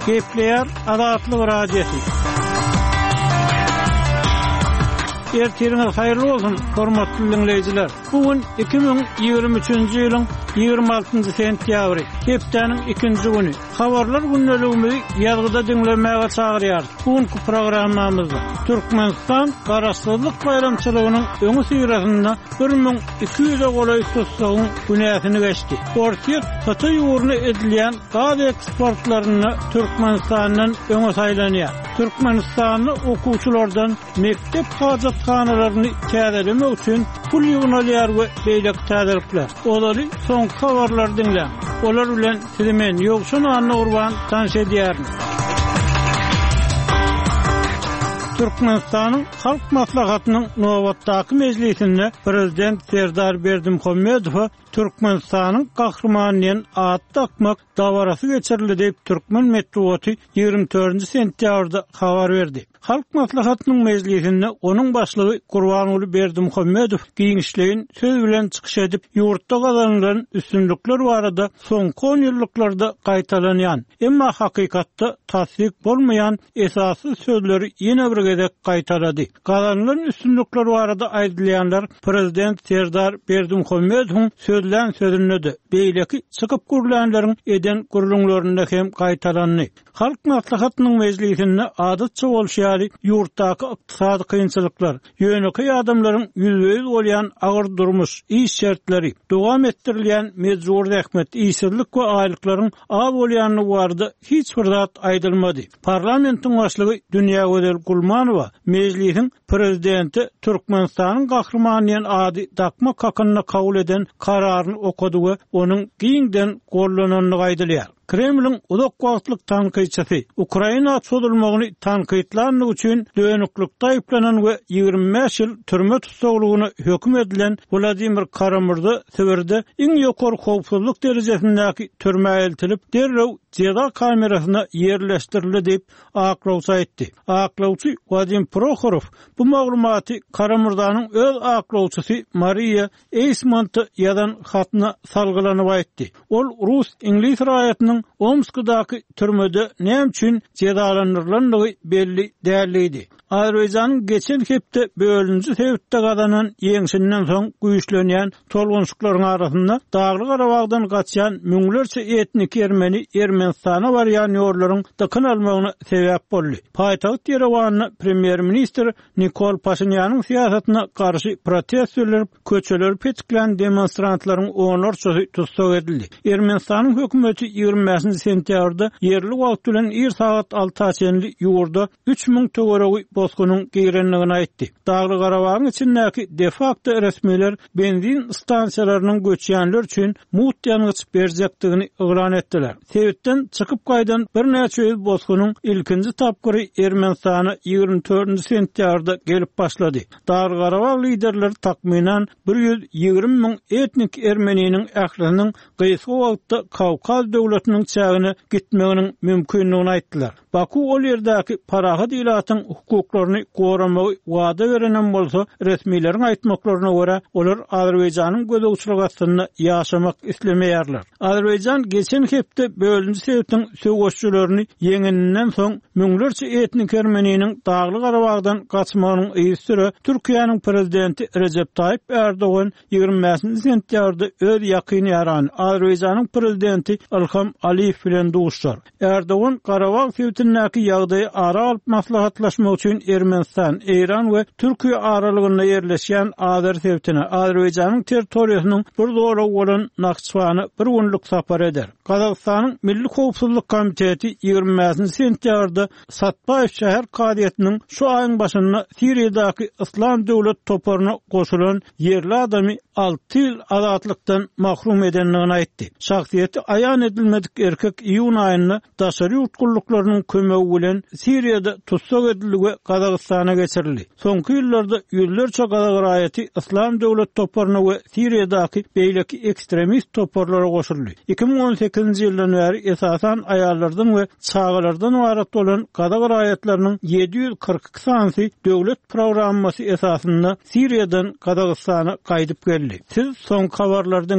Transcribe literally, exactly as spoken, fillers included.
Kepler Adatlyk radiosu. Ertiriniz hayırlı olsun, hormatly dinleyijiler. Bugün iki bin ýygrimi üçinji ýylyň ýygrimi altynjy sentýabry, hepdeniň ikinji güni. Habarlar günneligimizi ýazgyda dinlemäge çagyrýar. Bugünkü programmamyzda Türkmenistan garaşsyzlyk bayramçylygynyň öňü syrasynda bir ming iki ýüze golay tutsagyň günäsini geçdi. Portiýet sata ýurny edilýän gaz eksportlaryny Türkmenistanyň öňe saýlanýar. Türkmenistanyň okuwçylardan mektep hajatxanalaryny täzelemek üçin pul ýygnalýar we beýlek täzelikler. Olary soňky habarlar dinlen. Olar bilen sizi men ýokşun anny urban tanış edýärin. Türkmenistanyň Halk Maslahatynyň Nowatdaky mejlisinde Prezident Serdar Berdimuhammedow Türkmenistanyň gahrmanynyň ad takmak dawarasy geçirildi diýip Türkmen Medeniýeti ýygrimi dördünji sentýabrda habar berdi. Halk Maslahatynyň mejlisinde onuň başlygy Gurbanuly Berdimuhammedow giňişleýin söz bilen çykyş edip ýurtda gazanylan üstünlikler barada soňky on ýyllyklarda gaýtalanýan, emma hakykatda tasdik bolmaýan esasy sözleri ýene bir gezek gaýtalady. Gazanylan üstünlikler barada aýdylýanlar Prezident Serdar Berdimuhammedow sözlän sözünde beýleki çykyp gurlanlaryň eden gurulňlaryna hem gaýtalandy. Halk Maslahatynyň mejlisinde adatça bolşýary ýurtdaky ykdysady kynçylyklar, ýöneki adamlaryň ýüzbeýiz bolýan agyr durmuş, iş şertleri, dowam etdirilýän mejbur rehmet, işsizlik we aýlyklaryň az bolýanyny barada hiç bir zat aýdylmady. Parlamentiň başlygy Dünýä Gözel Gulmanowa mejlisiň prezidenti Türkmenistanyň gahrmanynyň ady takmak hakyna kabul eden kararyny okudy we onuň giňden gollananyny gaýdylýar. Kremlin uzak wagtlyk tanqidçisi Ukraina sodulmagyny tanqidlanyň üçin dönüklükde aýplanan we ýygrimi beş ýyl türme tutsaglygyny hökm edilen Vladimir Karamurdy Sibirde iň ýokary howpsuzlyk derejesindäki türme eltilip derrew ceza kamerasyna ýerleşdirildi diýip aklawçy aýtdy. Aklawçy Vadim Prokhorov bu maglumaty Karamurdanyň öz aklawçysy Maria Eismonty ýazan hatna salgylanyp aýtdy. Ol rus ingliz raýatynyň Omskdaky türmede näme üçin cezalandyrylanyny belli däldi. Azerbaýjanyň geçen hepde bölünji sebäpde gazanan ýeňsinden soň güýçlenýän tolgunçyklaryň arasynda Dagly Garabagdan gaçýan müňlerçe etnik Ermeni Ermenistana barýan ýorlaryň dykyn almagyna sebäp boldy. Paýtaxt Yerewanyň premier ministr Nikol Pashinýanyň siýasatyna garşy protestler, köçeler petiklen demonstrantlaryň onlarçasy tutsak edildi. Ermenistanyň hökümeti ýygrimi beşinji sentýabrda yerli wagt bilen ir saat alty çenli ýurda üç ming töweregi bosgunyň girenligini aýtdy. Dagly Garabagyň içindäki de facto resmiler benzin stansiýalarynyň göçýänler üçin mut ýanygyç berjekdigini ýylan etdiler. Sebäpden çykyp gaýdan bir näçe ýyl bosgunyň ilkinji tapgyry Ermenistana ýygrimi dördünji sentýabrda gelip başlady. Dagly Garabag liderleri takminan bir ýüz ýygrimi ming etnik Ermeniniň ähliniň gysga wagtda Kawkaz döwletiniň çägine gitmeginiň mümkinligini aýtdylar. Baku ol ýerdäki parahat ilatyň hukuklaryny goramagy wada berenen bolsa, resmiýetiň aýtmaklaryna görä olar Azerbaýjanyň gözegçilik astynda ýaşamak islemeýärler. Azerbaýjan geçen hepde bölünji sebäpden söwüşçülerini ýeňinden soň müňlerçe etnik Ermeniniň Dagly Garabagdan gaçmagynyň ýysyry Türkiýanyň prezidenti Recep Tayyip Erdogan ýygrimi beşinji sentýabrda öz ýakyny ýaran Azerbaýjanyň prezidenti Ilham Aliýew bilen duşlar. Erdogan Garabag sebätindäki ýagdaýy ara alyp maslahatlaşmak üçin Ermenistan, Eýran we Türkiýe aralygynda ýerleşýän Azer sebätine Azerbaýjanyň territoriýasynyň bir zora bolan Nakçyvany bir günlük sapar eder. Gazagstanyň Milli Howpsuzlyk Komiteti ýygrimi beşinji sentýabrda Satbaýew şäher kadiýetiniň şu aýyň başynda Siriýadaky Islam döwlet toparyna goşulan yerli adamy alty ýyl azatlykdan mahrum edenligini aýtdy. Şahsiýeti aýan edilmedik erkek iýun aýynda daşary ýurtgullarynyň kömegi bilen Siriýada tutsak edildi we Gazagstana geçirildi. Soňky ýyllarda ýüzlerçe Gazag raýaty Islam döwlet toparyna we Siriýadaky beýleki ekstremist toparlara goşuldy. iki bin on sekizinji ýyldan bäri esasan aýallardan we çagalardan ibaret bolan Gazag raýatlarynyň ýedi ýüz kırk iki sansy döwlet programmasy esasynda Siriýadan Gazagstana gaýdyp geldi. Siz soňky habarlardan